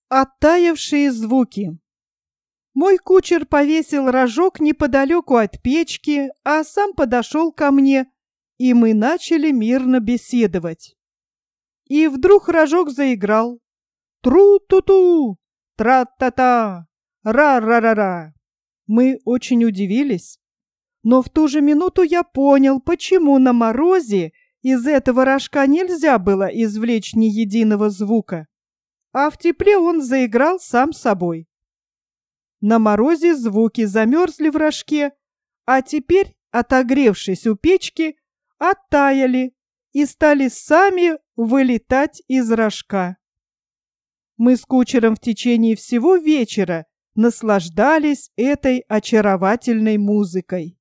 Оттаявшие звуки. Мой кучер повесил рожок неподалеку от печки, а сам подошел ко мне, и мы начали мирно беседовать. И вдруг рожок заиграл. Тру-ту-ту, тра-та-та, ра-ра-ра-ра. Мы очень удивились, но в ту же минуту я понял, почему на морозе из этого рожка нельзя было извлечь ни единого звука, а в тепле он заиграл сам собой. На морозе звуки замерзли в рожке, а теперь, отогревшись у печки, оттаяли и стали сами вылетать из рожка. Мы с кучером в течение всего вечера наслаждались этой очаровательной музыкой.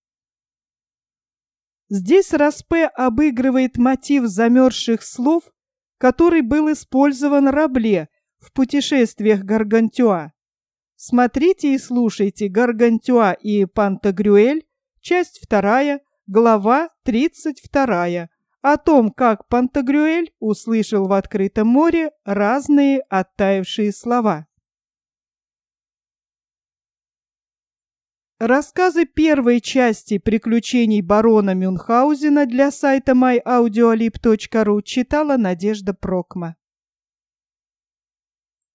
Здесь Распе обыгрывает мотив замерзших слов, который был использован Рабле в путешествиях Гаргантюа. Смотрите и слушайте Гаргантюа и Пантагрюэль, часть 2, глава 32, о том, как Пантагрюэль услышал в открытом море разные оттаившие слова. Рассказы первой части «Приключений барона Мюнхгаузена» для сайта myaudioalib.ru читала Надежда Прокма.